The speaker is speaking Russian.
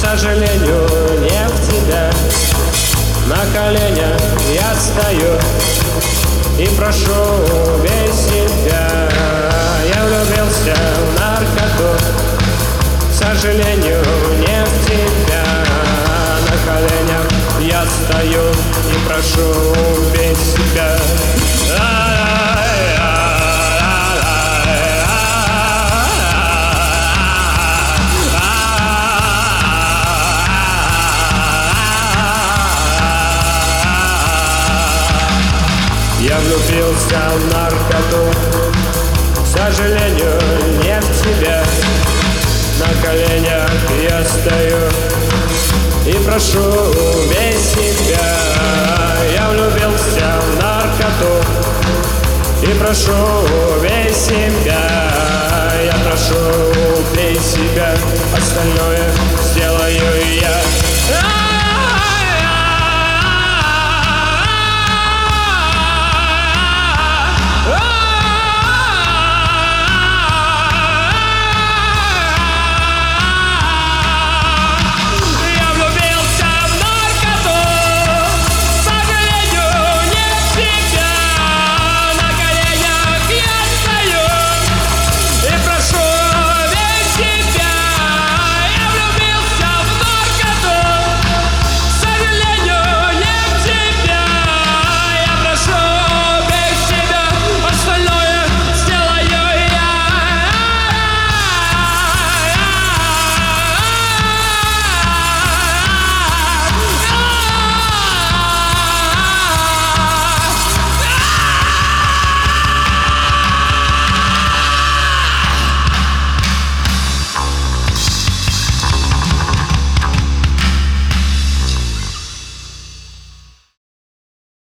сожалению, не в тебя. На коленях я стою и прошу убей себя. Я влюбился в наркоту, к сожалению, не в тебя. На коленях я стою и прошу убей себя. Я влюбился в наркоту, к сожалению, не в тебя. На коленях я стою и прошу убей себя. Я влюбился в наркоту и прошу убей себя. Я прошу убей себя, остальное